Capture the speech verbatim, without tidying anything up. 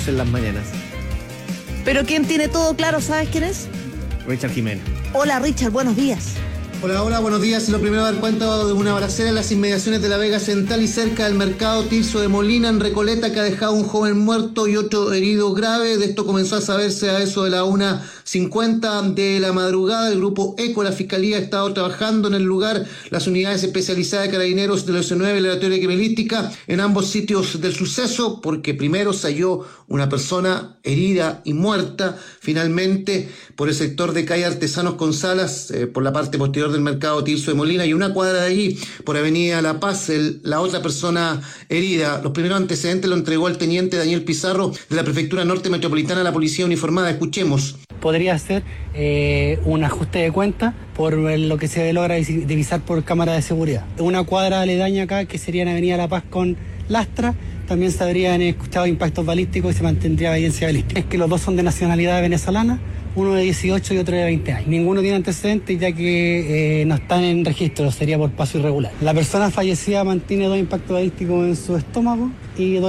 Vox en las mañanas. Pero quien tiene todo claro, ¿sabes quién es? Richard Jiménez. Hola Richard, buenos días. Hola, hola, buenos días. Lo primero, dar cuenta de una balacera en las inmediaciones de la Vega Central y cerca del mercado Tirso de Molina, en Recoleta, que ha dejado un joven muerto y otro herido grave. De esto comenzó a saberse a eso de la una cincuenta de la madrugada. El grupo ECO, la Fiscalía, ha estado trabajando en el lugar. Las unidades especializadas de Carabineros de la O nueve, la Laboratorio de Criminalística, en ambos sitios del suceso, porque primero se halló una persona herida y muerta, finalmente por el sector de calle Artesanos con Salas, eh, por la parte posterior del mercado Tirso de Molina, y una cuadra de allí, por Avenida La Paz, el, la otra persona herida. Los primeros antecedentes lo entregó el teniente Daniel Pizarro de la Prefectura Norte Metropolitana a la Policía Uniformada. Escuchemos. Podría ser eh, un ajuste de cuenta por lo que se logra divisar por cámara de seguridad. Una cuadra aledaña acá, que sería en Avenida La Paz con Lastra, también se habrían escuchado impactos balísticos y se mantendría evidencia balística. Es que los dos son de nacionalidad venezolana, uno de dieciocho y otro de veinte años. Ninguno tiene antecedentes, ya que eh, no están en registro, sería por paso irregular. La persona fallecida mantiene dos impactos balísticos en su estómago y dos